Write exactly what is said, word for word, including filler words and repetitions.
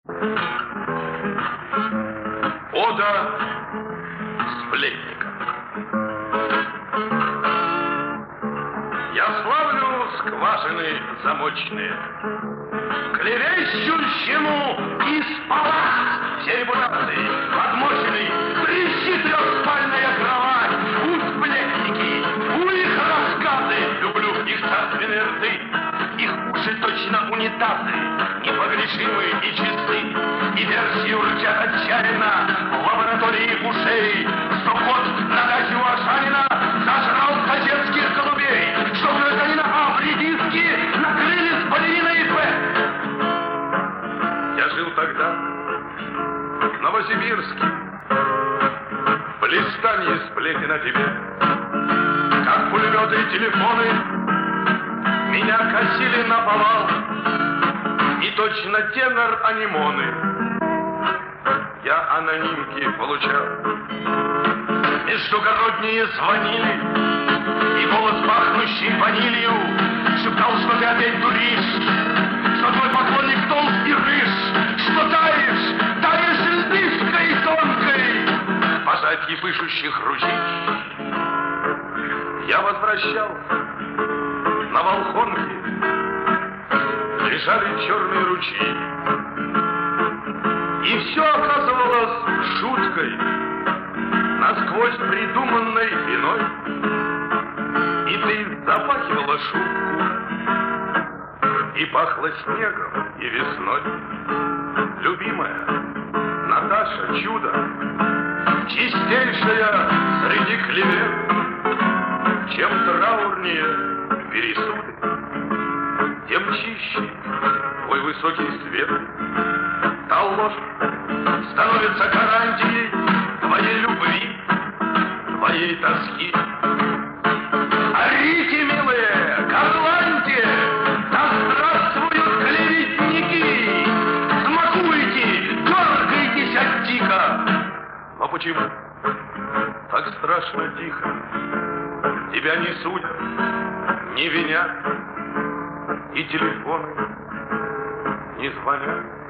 Ода сплетника. Я славлю скважины замочные, клевещущему из палат все репутации, подмоченный, трещит трехспальная кровать. У сплетники, у их рассказы, люблю их царственные рты, их уши точно унитазы, непогрешимы и чисты, и версии урчат отчаянно в лаборатории ушей, что кот на даче у Ашанина сожрал соседских голубей, что гражданина А в редиске накрыли с балериной Б. Я жил тогда в Новосибирске, блистанье сплетен о тебе, как пулеметы и телефоны меня косили на повал, и точно тенор анимоны я анонимки получал. Междугородние звонили, и голос, пахнущий ванилью, шептал, что ты опять дуришь, что твой поклонник толст и рыж, что таешь, таешь льдышкой тонкой в пожатье пышущих ручей. Я возвращался, на Волхонке лежали черные ручьи, и все оказывалось шуткой, насквозь придуманной виной. И ты запахивала шутку, и пахло снегом и весной. Любимая Наташа, чудо, чистейшая среди клевет, чем траурнее пересуды, тем чище твой высокий свет. Та ложь становится гарантией твоей любви, твоей тоски. Орите, милые, горланьте, да здравствуют клеветники! Смакуйте, дергайтесь от дико! Но почему так страшно тихо? Тебя не судят, не винят, и телефоны не звонят.